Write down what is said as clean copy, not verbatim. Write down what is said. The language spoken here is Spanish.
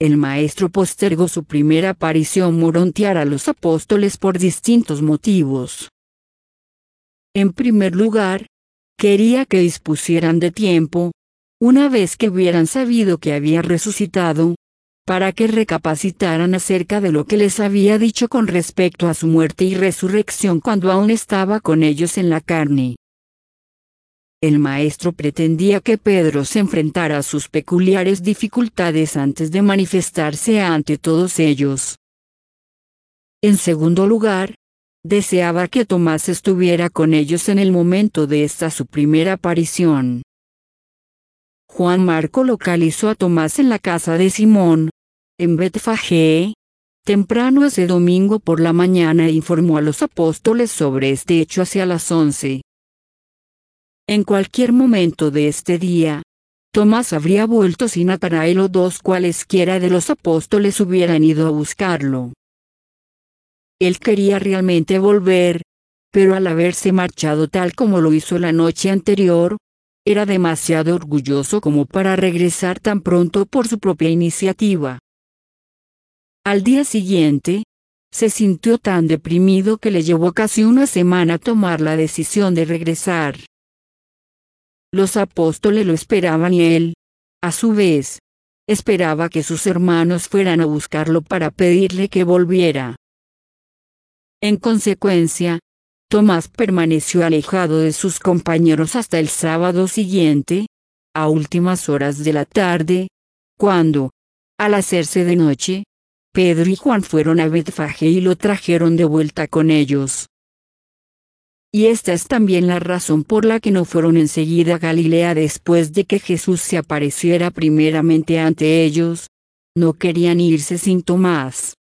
el Maestro postergó su primera aparición morontiar a los apóstoles por distintos motivos. En primer lugar, quería que dispusieran de tiempo, una vez que hubieran sabido que había resucitado, para que recapacitaran acerca de lo que les había dicho con respecto a su muerte y resurrección cuando aún estaba con ellos en la carne. El Maestro pretendía que Pedro se enfrentara a sus peculiares dificultades antes de manifestarse ante todos ellos. En segundo lugar, deseaba que Tomás estuviera con ellos en el momento de esta su primera aparición. Juan Marco localizó a Tomás en la casa de Simón, en Betfagé, temprano ese domingo por la mañana e informó a los apóstoles sobre este hecho hacia las 11. En cualquier momento de este día, Tomás habría vuelto si Natanael o dos cualesquiera de los apóstoles hubieran ido a buscarlo. Él quería realmente volver, pero al haberse marchado tal como lo hizo la noche anterior, era demasiado orgulloso como para regresar tan pronto por su propia iniciativa. Al día siguiente, se sintió tan deprimido que le llevó casi una semana tomar la decisión de regresar. Los apóstoles lo esperaban y él, a su vez, esperaba que sus hermanos fueran a buscarlo para pedirle que volviera. En consecuencia, Tomás permaneció alejado de sus compañeros hasta el sábado siguiente, a últimas horas de la tarde, cuando, al hacerse de noche, Pedro y Juan fueron a Betfagé y lo trajeron de vuelta con ellos. Y esta es también la razón por la que no fueron enseguida a Galilea después de que Jesús se apareciera primeramente ante ellos. No querían irse sin Tomás.